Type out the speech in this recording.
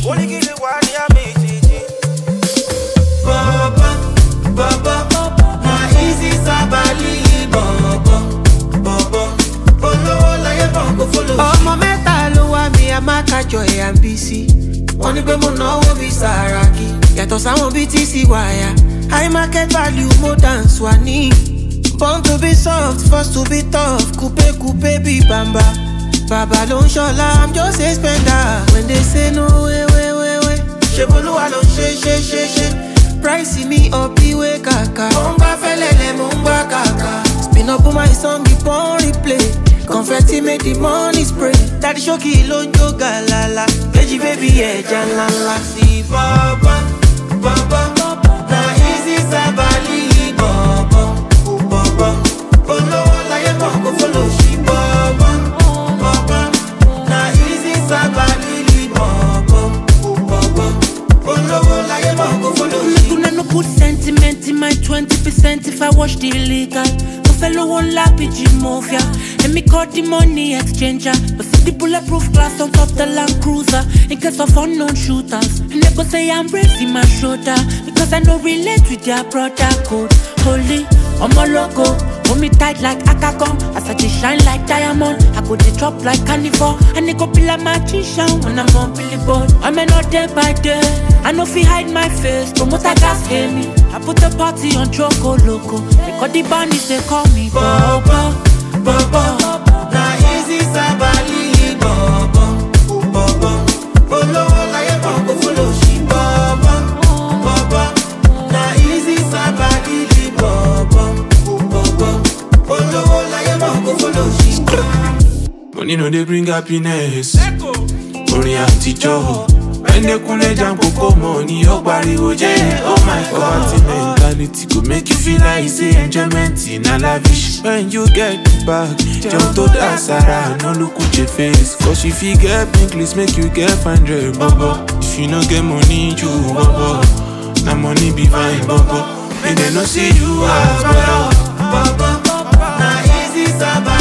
Only give the one ya me. Baba, Baba, na easy sabali. Baba, Baba, follow like a bongo follow. Oh, my metal, me a maka joy and busy. Wọ́n ní pé mo náwó bí Sàràkí. Yàtọ̀ sáwọn bí TC wáyà. High market value mo than Swani. Born to be soft, forced to be tough. Coupe bí bamba. Bàbá ló ń ṣọlá, I'm just a spender. When they say no way. Ṣé Bolúwa ló ń ṣe. Price me up ìwé kàkà. Mo ń gbá fẹ́lẹ́lẹ̀, mo ń gbá kàkà. Spin up my song, keep on replay. Confetti make the money spray. Daddy Shoki ló ń jó galala. Veggie baby ẹja ńláńlá. Sí bàbá, na easy sábàlì. Bàbá, olówó láyé mọ̀ kó follow. Sí bàbá, na easy sábàlì. Bàbá, olówó láyé mọ̀ kó follow. Make no put sentiment in my 20% if I watch the illegal. Fellow one lap mafia. And me call the money exchanger. But see the bulletproof glass on top the Land Cruiser. In case of unknown shooters. And they go say I'm raising my shoulder. Because I no relate with their brother code. Holy, I'm a logo. Hold me tight like Akakon. As I just shine like diamond. I go the drop like carnivore. And they go be like magician when I'm on billboard. I'm not day by day. I know if you hide my face. Promoter gas hear me. I put the party on Choco Loco. They call the bandits, they call me Baba, na easy sabali. Baba, follow like a bongo follow. She Baba, na easy sabali. Baba, follow like a bongo follow. She money no dey bring happiness. Only àtijọ́. Kunle jam koko money, oh pariwo jẹ́. Oh my God, mentality go make you feel like say enjoyment in a lavish. When you get back, jump to the Sara, no look at your face. Cause if you get pink, let's make you get 500, baba. If you no get money, you baba. Na money be fine, baba. And they no see you as Baba, na easy sabali.